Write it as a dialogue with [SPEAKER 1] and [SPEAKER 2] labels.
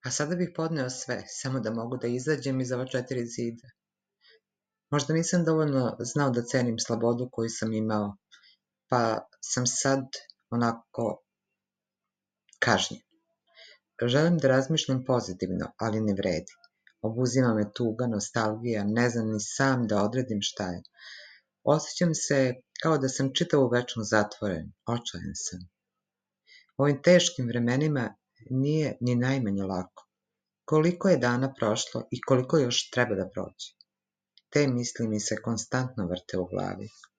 [SPEAKER 1] A sada bih podneo sve, samo da mogu da izađem iz ova 4 zida. Možda nisam dovoljno znao da cenim slobodu koju sam imao, pa sam sad onako kažnjen. Želim da razmišljam pozitivno, ali ne vredi. Obuzima me tuga, nostalgija, ne znam ni sam da odredim šta je. Osjećam se kao da sam čitavu večnost zatvoren, očajan sam. U ovim teškim vremenima nije ni najmanje lako. Koliko je dana prošlo i koliko još treba da prođe? Te misli mi se konstantno vrte u glavi.